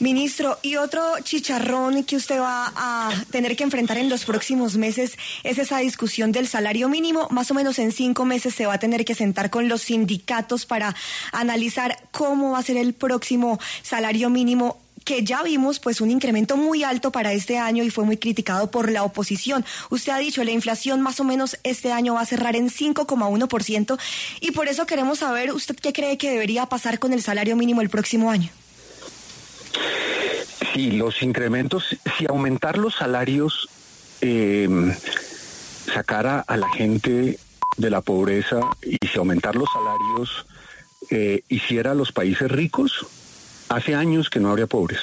Ministro, y otro chicharrón que usted va a tener que enfrentar en los próximos meses es esa discusión del salario mínimo. Más o menos en 5 meses se va a tener que sentar con los sindicatos para analizar cómo va a ser el próximo salario mínimo, que ya vimos pues un incremento muy alto para este año y fue muy criticado por la oposición. Usted ha dicho, la inflación más o menos este año va a cerrar en 5,1% y por eso queremos saber, ¿usted qué cree que debería pasar con el salario mínimo el próximo año? Sí, los incrementos, si aumentar los salarios sacara a la gente de la pobreza y si aumentar los salarios hiciera a los países ricos, hace años que no habría pobres.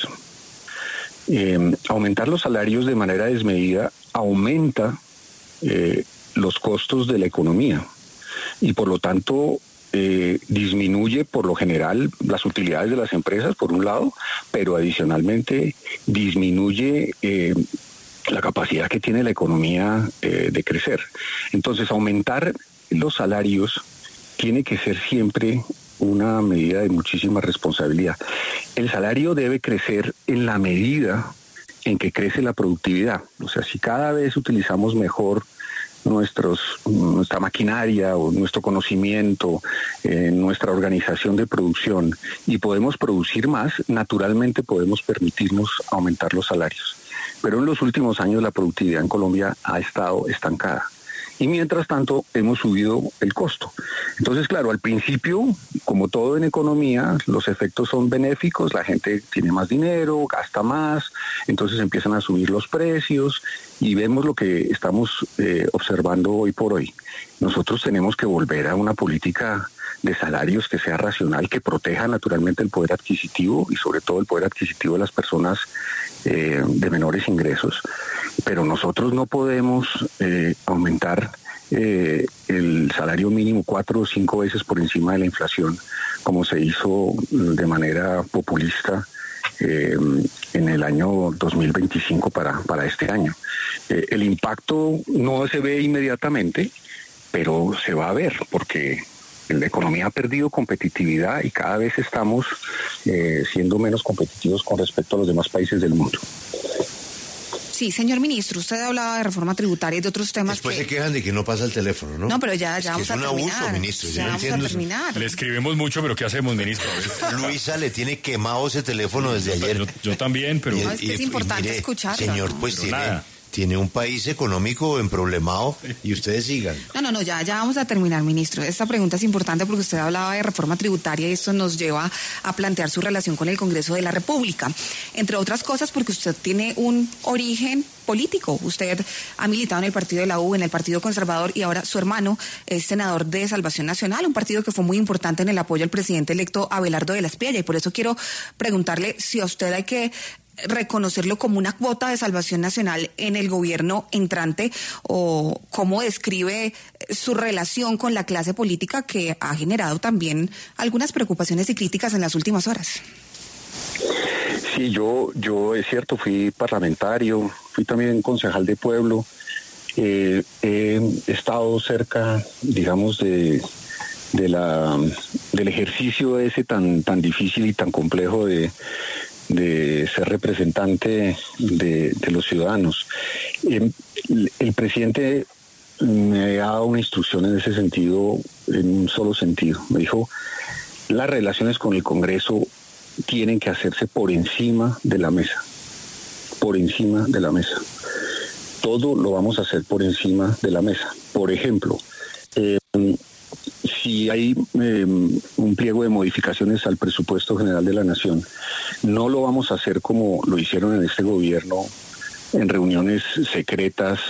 Aumentar los salarios de manera desmedida aumenta los costos de la economía y por lo tanto disminuye por lo general las utilidades de las empresas por un lado, pero adicionalmente disminuye la capacidad que tiene la economía de crecer. Entonces aumentar los salarios tiene que ser siempre una medida de muchísima responsabilidad. El salario debe crecer en la medida en que crece la productividad. O sea, si cada vez utilizamos mejor nuestra maquinaria o nuestro conocimiento, nuestra organización de producción y podemos producir más, naturalmente podemos permitirnos aumentar los salarios. Pero en los últimos años la productividad en Colombia ha estado estancada. Y mientras tanto hemos subido el costo. Entonces, claro, al principio, como todo en economía, los efectos son benéficos, la gente tiene más dinero, gasta más, entonces empiezan a subir los precios y vemos lo que estamos observando hoy por hoy. Nosotros tenemos que volver a una política de salarios que sea racional, que proteja naturalmente el poder adquisitivo y sobre todo el poder adquisitivo de las personas de menores ingresos. Pero nosotros no podemos aumentar el salario mínimo 4 o 5 veces por encima de la inflación, como se hizo de manera populista en el año 2025 para este año. El impacto no se ve inmediatamente, pero se va a ver, porque la economía ha perdido competitividad y cada vez estamos siendo menos competitivos con respecto a los demás países del mundo. Sí, señor ministro, usted hablaba de reforma tributaria y de otros temas. Después se quejan de que no pasa el teléfono, ¿no? No, pero ya vamos a terminar. Es un abuso, ministro. Ya vamos a terminar. Le escribimos mucho, pero ¿qué hacemos, ministro? Luisa le tiene quemado ese teléfono desde ayer. Yo también, pero... No, es que es importante escucharlo. Señor, pues tiene un país económico emproblemado y ustedes sigan. No, ya vamos a terminar, ministro. Esta pregunta es importante porque usted hablaba de reforma tributaria y esto nos lleva a plantear su relación con el Congreso de la República. Entre otras cosas porque usted tiene un origen político. Usted ha militado en el partido de la U, en el Partido Conservador y ahora su hermano es senador de Salvación Nacional, un partido que fue muy importante en el apoyo al presidente electo Abelardo de la Espriella y por eso quiero preguntarle si a usted hay que reconocerlo como una cuota de Salvación Nacional en el gobierno entrante o cómo describe su relación con la clase política que ha generado también algunas preocupaciones y críticas en las últimas horas. Sí, yo es cierto, fui parlamentario, fui también concejal de pueblo, he estado cerca, digamos, del ejercicio ese tan difícil y tan complejo de ser representante de los ciudadanos. El presidente me ha dado una instrucción en ese sentido, en un solo sentido. Me dijo, las relaciones con el Congreso tienen que hacerse por encima de la mesa. Por encima de la mesa. Todo lo vamos a hacer por encima de la mesa. Por ejemplo, si hay un pliego de modificaciones al presupuesto general de la Nación, no lo vamos a hacer como lo hicieron en este gobierno, en reuniones secretas,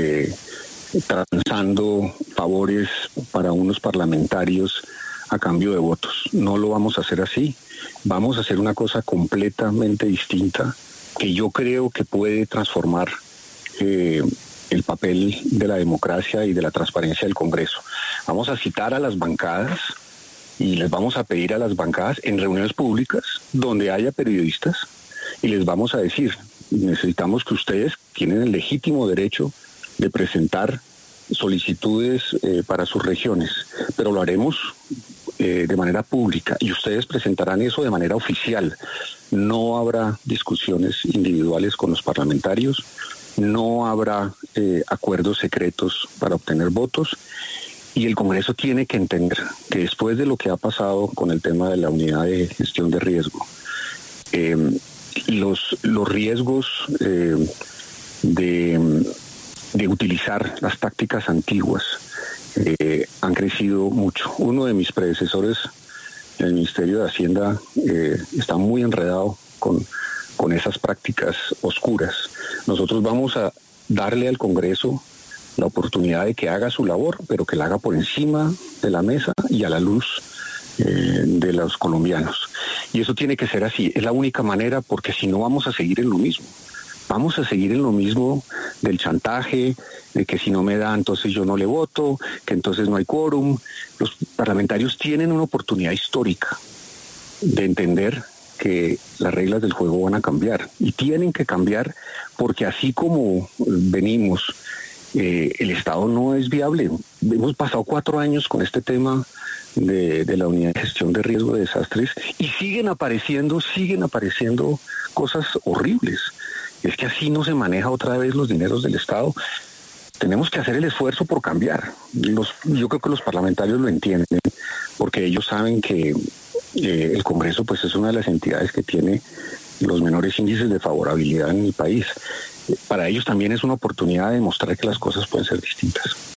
transando favores para unos parlamentarios a cambio de votos. No lo vamos a hacer así. Vamos a hacer una cosa completamente distinta que yo creo que puede transformar el papel de la democracia y de la transparencia del Congreso. Vamos a citar a las bancadas y les vamos a pedir a las bancadas en reuniones públicas donde haya periodistas y les vamos a decir, necesitamos que ustedes tienen el legítimo derecho de presentar solicitudes para sus regiones, pero lo haremos de manera pública y ustedes presentarán eso de manera oficial. No habrá discusiones individuales con los parlamentarios, no habrá acuerdos secretos para obtener votos y el Congreso tiene que entender que después de lo que ha pasado con el tema de la unidad de gestión de riesgo, los riesgos de utilizar las tácticas antiguas han crecido mucho. Uno de mis predecesores en el Ministerio de Hacienda está muy enredado con esas prácticas oscuras. Nosotros vamos a darle al Congreso la oportunidad de que haga su labor, pero que la haga por encima de la mesa y a la luz de los colombianos. Y eso tiene que ser así, es la única manera, porque si no vamos a seguir en lo mismo. Vamos a seguir en lo mismo del chantaje, de que si no me da, entonces yo no le voto, que entonces no hay quórum. Los parlamentarios tienen una oportunidad histórica de entender que las reglas del juego van a cambiar. Y tienen que cambiar porque así como venimos, el Estado no es viable. Hemos pasado 4 años con este tema de la unidad de gestión de riesgo de desastres y siguen apareciendo cosas horribles. Es que así no se maneja otra vez los dineros del Estado. Tenemos que hacer el esfuerzo por cambiar. Yo creo que los parlamentarios lo entienden, porque ellos saben que el Congreso pues es una de las entidades que tiene los menores índices de favorabilidad en el país. Para ellos también es una oportunidad de demostrar que las cosas pueden ser distintas.